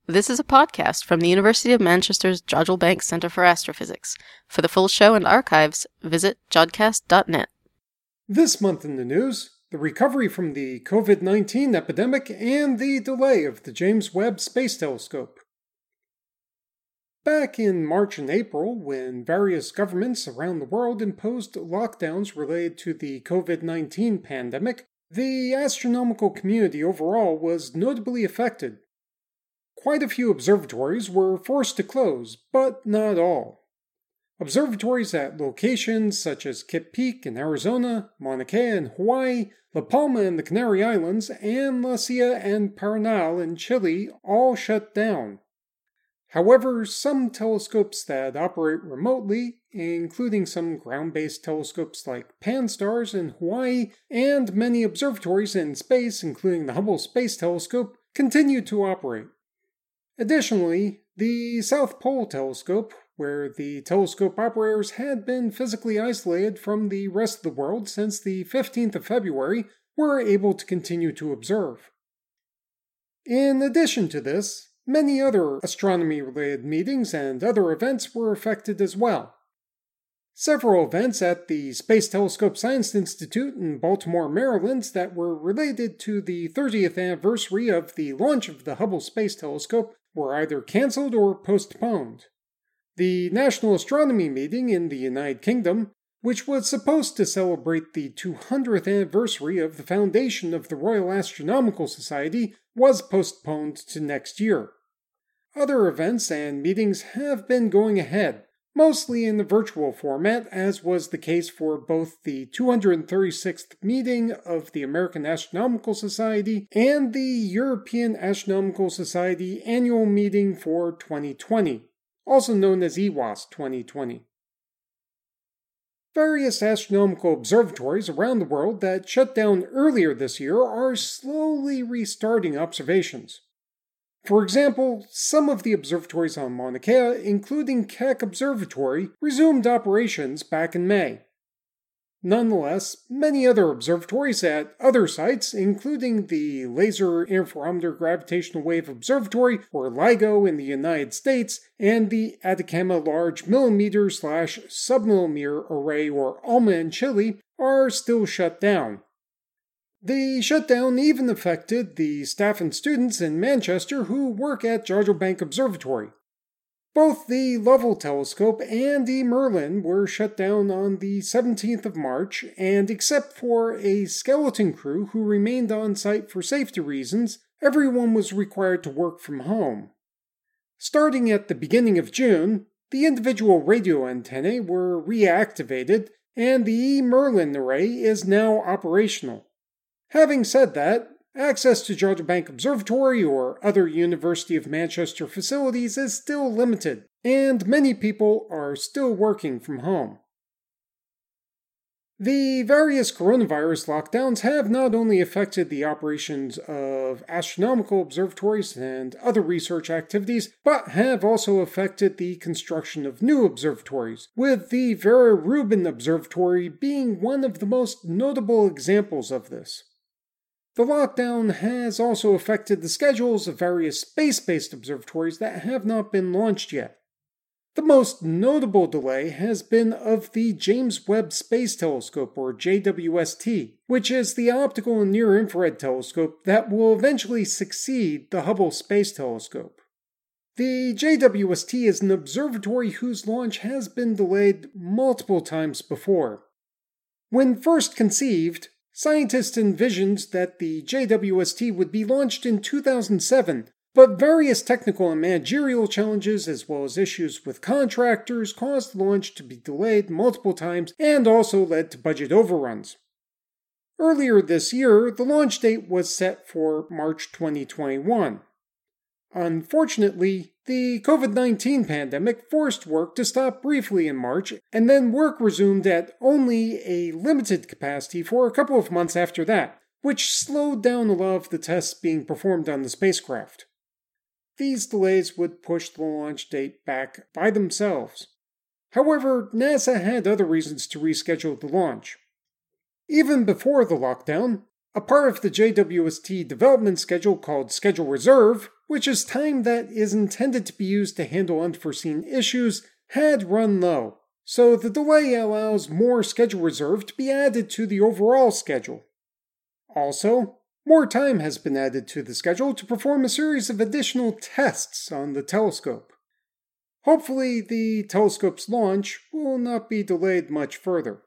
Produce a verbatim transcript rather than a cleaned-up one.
This is a podcast from the University of Manchester's Jodrell Bank Centre for Astrophysics. For the full show and archives, visit jodcast dot net. This month in the news, the recovery from the covid nineteen epidemic and the delay of the James Webb Space Telescope. Back in March and April, when various governments around the world imposed lockdowns related to the covid nineteen pandemic, the astronomical community overall was notably affected. Quite a few observatories were forced to close, but not all. Observatories at locations such as Kitt Peak in Arizona, Mauna Kea in Hawaii, La Palma in the Canary Islands, and La Silla and Paranal in Chile all shut down. However, some telescopes that operate remotely, including some ground-based telescopes like Pan-STARRS in Hawaii, and many observatories in space, including the Hubble Space Telescope, continue to operate. Additionally, the South Pole Telescope, where the telescope operators had been physically isolated from the rest of the world since the fifteenth of February, were able to continue to observe. In addition to this, many other astronomy-related meetings and other events were affected as well. Several events at the Space Telescope Science Institute in Baltimore, Maryland that were related to the thirtieth anniversary of the launch of the Hubble Space Telescope were either cancelled or postponed. The National Astronomy Meeting in the United Kingdom, which was supposed to celebrate the two hundredth anniversary of the foundation of the Royal Astronomical Society, was postponed to next year. Other events and meetings have been going ahead, mostly in the virtual format, as was the case for both the two hundred thirty-sixth meeting of the American Astronomical Society and the European Astronomical Society annual meeting for twenty twenty, also known as E W A S twenty twenty. Various astronomical observatories around the world that shut down earlier this year are slowly restarting observations. For example, some of the observatories on Mauna Kea, including Keck Observatory, resumed operations back in May. Nonetheless, many other observatories at other sites, including the Laser Interferometer Gravitational Wave Observatory, or LIGO in the United States, and the Atacama Large Millimeter slash Submillimeter Array, or ALMA in Chile, are still shut down. The shutdown even affected the staff and students in Manchester who work at Jodrell Bank Observatory. Both the Lovell Telescope and the Merlin were shut down on the seventeenth of March, and except for a skeleton crew who remained on site for safety reasons, everyone was required to work from home. Starting at the beginning of June, the individual radio antennae were reactivated, and the E. Merlin array is now operational. Having said that, access to Jodrell Bank Observatory or other University of Manchester facilities is still limited, and many people are still working from home. The various coronavirus lockdowns have not only affected the operations of astronomical observatories and other research activities, but have also affected the construction of new observatories, with the Vera Rubin Observatory being one of the most notable examples of this. The lockdown has also affected the schedules of various space-based observatories that have not been launched yet. The most notable delay has been of the James Webb Space Telescope, or J W S T, which is the optical and near-infrared telescope that will eventually succeed the Hubble Space Telescope. The J W S T is an observatory whose launch has been delayed multiple times before. When first conceived, scientists envisioned that the J W S T would be launched in two thousand seven, but various technical and managerial challenges as well as issues with contractors caused the launch to be delayed multiple times and also led to budget overruns. Earlier this year, the launch date was set for March twenty twenty-one. Unfortunately, the covid nineteen pandemic forced work to stop briefly in March, and then work resumed at only a limited capacity for a couple of months after that, which slowed down a lot of the tests being performed on the spacecraft. These delays would push the launch date back by themselves. However, NASA had other reasons to reschedule the launch. Even before the lockdown, a part of the J W S T development schedule called Schedule Reserve, which is time that is intended to be used to handle unforeseen issues, had run low, so the delay allows more schedule reserve to be added to the overall schedule. Also, more time has been added to the schedule to perform a series of additional tests on the telescope. Hopefully, the telescope's launch will not be delayed much further.